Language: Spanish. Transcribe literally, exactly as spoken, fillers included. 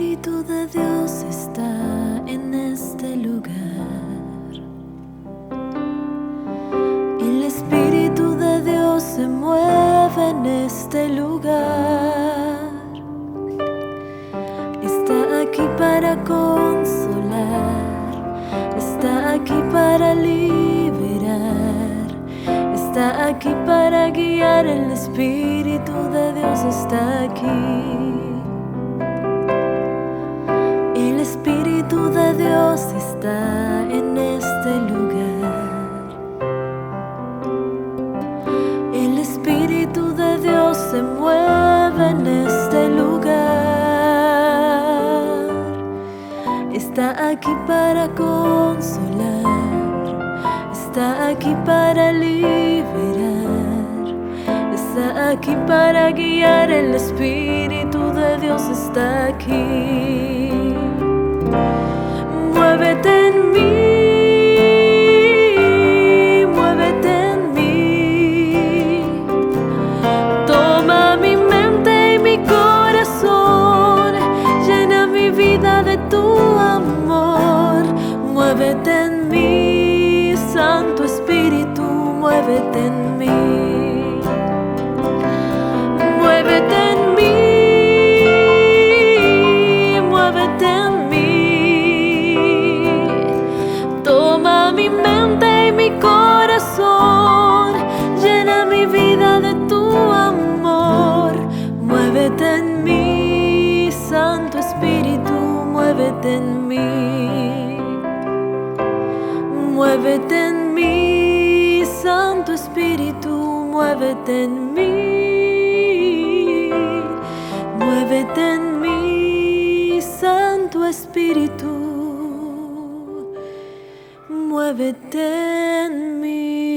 Espíritu de Dios está en este lugar. El Espíritu de Dios se mueve en este lugar. Está aquí para consolar, está aquí para liberar, está aquí para guiar. El Espíritu de Dios está aquí. El Espíritu de Dios está en este lugar. El Espíritu de Dios se mueve en este lugar. Está aquí para consolar, está aquí para liberar, está aquí para guiar. El Espíritu de Dios está aquí. Muévete en mí, muévete en mí. Toma mi mente y mi corazón, llena mi vida de tu amor. Muévete en mí, Santo Espíritu, muévete en mí. Muévete en mí. Mi mente y mi corazón, llena mi vida de tu amor. Muévete en mí, Santo Espíritu, muévete en mí. Muévete en mí, Santo Espíritu, muévete en mí. Muévete en mí, Santo Espíritu, muévete en mí.